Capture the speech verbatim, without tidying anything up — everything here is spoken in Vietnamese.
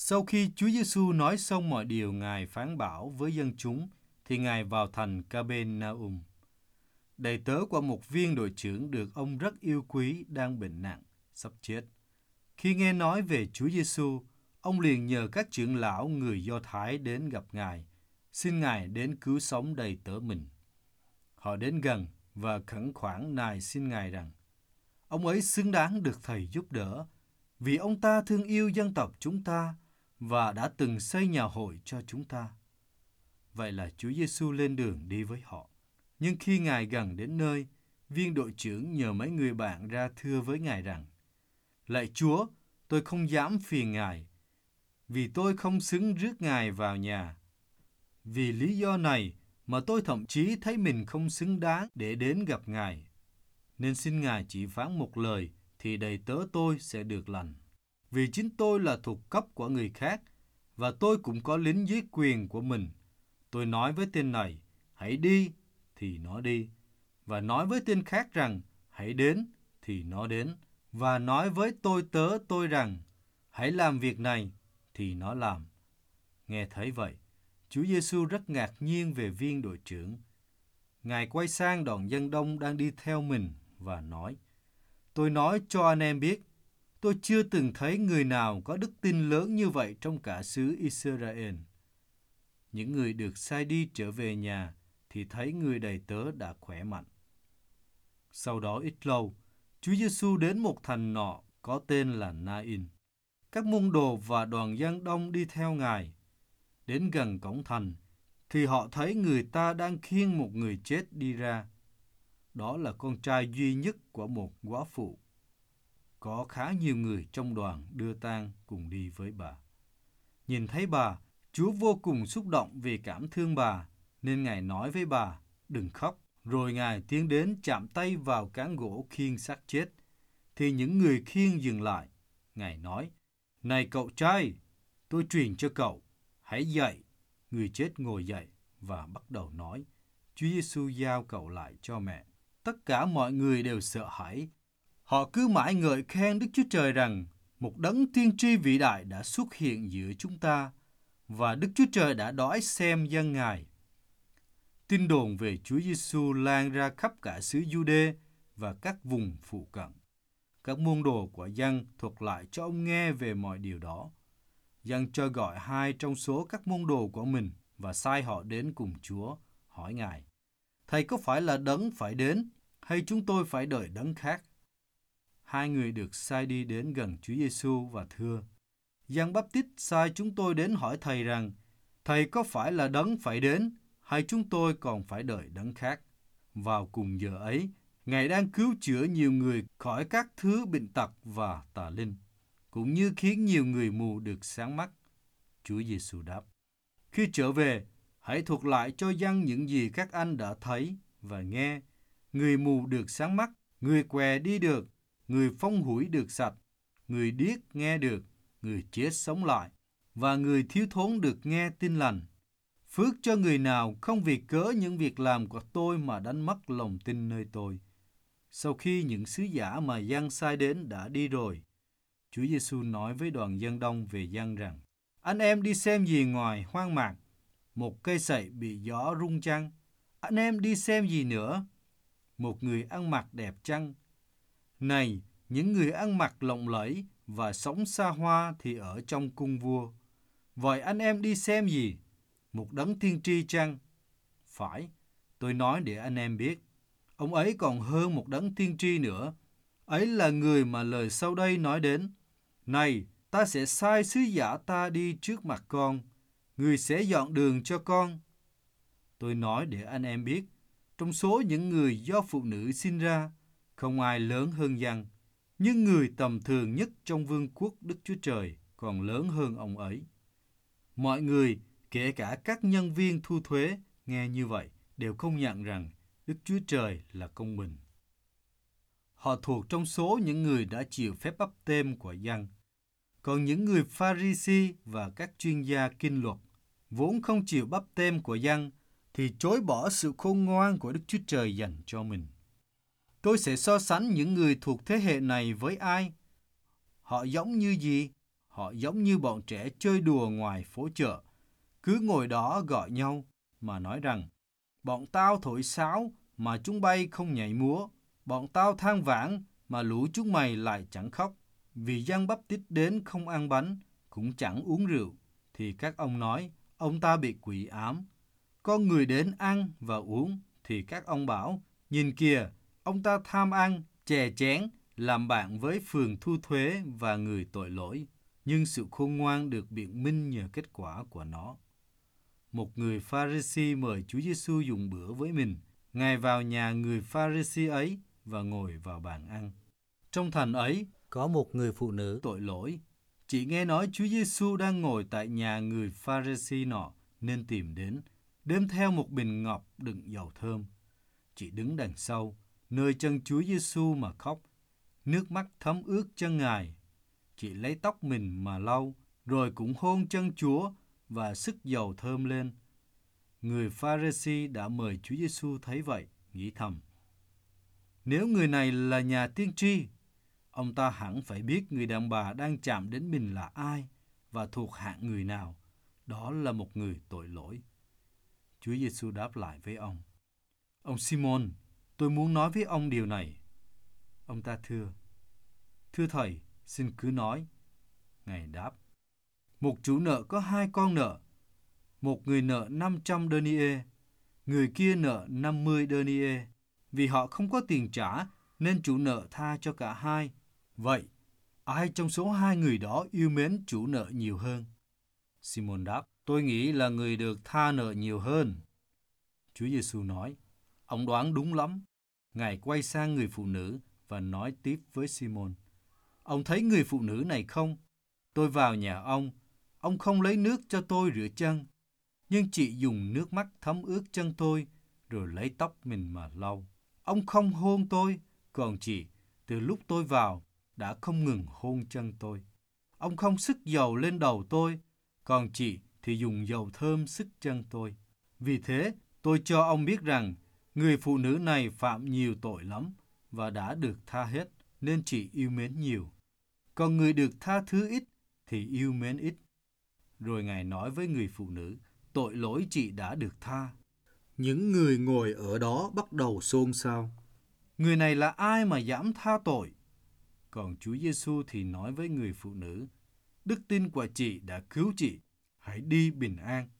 Sau khi Chúa Giêsu nói xong mọi điều Ngài phán bảo với dân chúng, thì Ngài vào thành Ca-bên-na-um. Đầy tớ của một viên đội trưởng được ông rất yêu quý đang bệnh nặng, sắp chết. Khi nghe nói về Chúa Giêsu, ông liền nhờ các trưởng lão người Do Thái đến gặp Ngài, xin Ngài đến cứu sống đầy tớ mình. Họ đến gần và khẩn khoản nài xin Ngài rằng, ông ấy xứng đáng được Thầy giúp đỡ, vì ông ta thương yêu dân tộc chúng ta và đã từng xây nhà hội cho chúng ta. Vậy là Chúa Giêsu lên đường đi với họ. Nhưng khi Ngài gần đến nơi, viên đội trưởng nhờ mấy người bạn ra thưa với Ngài rằng, lạy Chúa, tôi không dám phiền Ngài, vì tôi không xứng rước Ngài vào nhà. Vì lý do này mà tôi thậm chí thấy mình không xứng đáng để đến gặp Ngài. Nên xin Ngài chỉ phán một lời thì đầy tớ tôi sẽ được lành. Vì chính tôi là thuộc cấp của người khác, và tôi cũng có lính dưới quyền của mình. Tôi nói với tên này, hãy đi, thì nó đi. Và nói với tên khác rằng, hãy đến, thì nó đến. Và nói với tôi tớ tôi rằng, hãy làm việc này, thì nó làm. Nghe thấy vậy, Chúa Giêsu rất ngạc nhiên về viên đội trưởng. Ngài quay sang đoàn dân đông đang đi theo mình và nói, tôi nói cho anh em biết, tôi chưa từng thấy người nào có đức tin lớn như vậy trong cả xứ Israel. Những người được sai đi trở về nhà thì thấy người đầy tớ đã khỏe mạnh. Sau đó ít lâu, Chúa Giêsu đến một thành nọ có tên là Na-in. Các môn đồ và đoàn dân đông đi theo Ngài. Đến gần cổng thành, thì họ thấy người ta đang khiêng một người chết đi ra. Đó là con trai duy nhất của một góa phụ. Có khá nhiều người trong đoàn đưa tang cùng đi với bà. Nhìn thấy bà, Chúa vô cùng xúc động vì cảm thương bà, nên Ngài nói với bà, đừng khóc. Rồi Ngài tiến đến chạm tay vào cán gỗ khiêng xác chết. Thì những người khiêng dừng lại. Ngài nói, này cậu trai, tôi truyền cho cậu, hãy dậy. Người chết ngồi dậy và bắt đầu nói. Chúa Giêsu giao cậu lại cho mẹ. Tất cả mọi người đều sợ hãi. Họ cứ mãi ngợi khen Đức Chúa Trời rằng một đấng tiên tri vĩ đại đã xuất hiện giữa chúng ta và Đức Chúa Trời đã đói xem dân Ngài. Tin đồn về Chúa Giêsu lan ra khắp cả xứ Giu-đê và các vùng phụ cận. Các môn đồ của dân thuật lại cho ông nghe về mọi điều đó. Dân cho gọi hai trong số các môn đồ của mình và sai họ đến cùng Chúa, hỏi Ngài, Thầy có phải là đấng phải đến, hay chúng tôi phải đợi đấng khác? Hai người được sai đi đến gần Chúa Giêsu và thưa, Giăng Báp-tít sai chúng tôi đến hỏi Thầy rằng, Thầy có phải là đấng phải đến, hay chúng tôi còn phải đợi đấng khác? Vào cùng giờ ấy, Ngài đang cứu chữa nhiều người khỏi các thứ bệnh tật và tà linh, cũng như khiến nhiều người mù được sáng mắt. Chúa Giêsu đáp, khi trở về, hãy thuật lại cho dân những gì các anh đã thấy và nghe. Người mù được sáng mắt, người què đi được, người phong hủi được sạch, người điếc nghe được, người chết sống lại, và người thiếu thốn được nghe tin lành. Phước cho người nào không vì cớ những việc làm của tôi mà đánh mất lòng tin nơi tôi. Sau khi những sứ giả mà Giăng sai đến đã đi rồi, Chúa Giêsu nói với đoàn dân đông về Giăng rằng, anh em đi xem gì ngoài hoang mạc? Một cây sậy bị gió rung chăng? Anh em đi xem gì nữa? Một người ăn mặc đẹp chăng? Này, những người ăn mặc lộng lẫy và sống xa hoa thì ở trong cung vua. Vậy anh em đi xem gì? Một đấng tiên tri chăng? Phải, tôi nói để anh em biết. Ông ấy còn hơn một đấng tiên tri nữa. Ấy là người mà lời sau đây nói đến. Này, ta sẽ sai sứ giả ta đi trước mặt con. Người sẽ dọn đường cho con. Tôi nói để anh em biết. Trong số những người do phụ nữ sinh ra, không ai lớn hơn Giăng. Nhưng người tầm thường nhất trong vương quốc Đức Chúa Trời còn lớn hơn ông ấy. Mọi người, kể cả các nhân viên thu thuế, nghe như vậy, đều công nhận rằng Đức Chúa Trời là công bình. Họ thuộc trong số những người đã chịu phép báp têm của Giăng. Còn những người Pha-ri-si và các chuyên gia kinh luật vốn không chịu báp têm của Giăng thì chối bỏ sự khôn ngoan của Đức Chúa Trời dành cho mình. Tôi sẽ so sánh những người thuộc thế hệ này với ai? Họ giống như gì? Họ giống như bọn trẻ chơi đùa ngoài phố chợ, cứ ngồi đó gọi nhau mà nói rằng, bọn tao thổi sáo mà chúng bay không nhảy múa, bọn tao than vãn mà lũ chúng mày lại chẳng khóc. Vì Giăng Báp-tít đến không ăn bánh, cũng chẳng uống rượu, thì các ông nói, ông ta bị quỷ ám. Con người đến ăn và uống, thì các ông bảo, nhìn kìa, ông ta tham ăn, chè chén, làm bạn với phường thu thuế và người tội lỗi. Nhưng sự khôn ngoan được biện minh nhờ kết quả của nó. Một người Pha-ri-si mời Chúa Giêsu dùng bữa với mình. Ngài vào nhà người Pha-ri-si ấy và ngồi vào bàn ăn. Trong thành ấy có một người phụ nữ tội lỗi. Chị nghe nói Chúa Giêsu đang ngồi tại nhà người Pha-ri-si nọ nên tìm đến, đem theo một bình ngọc đựng dầu thơm. Chị đứng đằng sau, nơi chân Chúa Giêsu mà khóc, nước mắt thấm ướt chân Ngài. Chị lấy tóc mình mà lau, rồi cũng hôn chân Chúa và sức dầu thơm lên. Người Pha-ri-si đã mời Chúa Giêsu thấy vậy, nghĩ thầm, nếu người này là nhà tiên tri, ông ta hẳn phải biết người đàn bà đang chạm đến mình là ai và thuộc hạng người nào. Đó là một người tội lỗi. Chúa Giêsu đáp lại với ông, ông Simon, tôi muốn nói với ông điều này. Ông ta thưa, thưa thầy, xin cứ nói. Ngài đáp, một chủ nợ có hai con nợ. Một người nợ năm trăm denier, người kia nợ năm mươi denier. Vì họ không có tiền trả, nên chủ nợ tha cho cả hai. Vậy, ai trong số hai người đó yêu mến chủ nợ nhiều hơn? Simon đáp, tôi nghĩ là người được tha nợ nhiều hơn. Chúa Giêsu nói, ông đoán đúng lắm. Ngài quay sang người phụ nữ và nói tiếp với Simon, ông thấy người phụ nữ này không? Tôi vào nhà ông, ông không lấy nước cho tôi rửa chân, nhưng chị dùng nước mắt thấm ướt chân tôi, rồi lấy tóc mình mà lau. Ông không hôn tôi, còn chị, từ lúc tôi vào, đã không ngừng hôn chân tôi. Ông không sức dầu lên đầu tôi, còn chị thì dùng dầu thơm sức chân tôi. Vì thế, tôi cho ông biết rằng, người phụ nữ này phạm nhiều tội lắm, và đã được tha hết, nên chị yêu mến nhiều. Còn người được tha thứ ít, thì yêu mến ít. Rồi Ngài nói với người phụ nữ, tội lỗi chị đã được tha. Những người ngồi ở đó bắt đầu xôn xao. Người này là ai mà dám tha tội? Còn Chúa Giêsu thì nói với người phụ nữ, đức tin của chị đã cứu chị, hãy đi bình an.